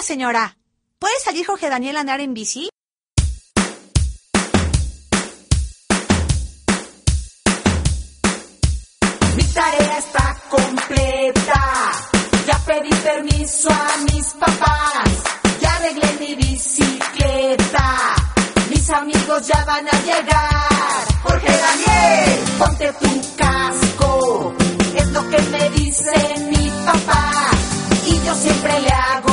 señora. ¿Puede salir Jorge Daniel a andar en bici? Mi tarea está completa. Ya pedí permiso a mis papás. Ya arreglé mi bicicleta. Mis amigos ya van a llegar. Jorge Daniel, ponte tu casco. Es lo que me dice mi papá. Y yo siempre le hago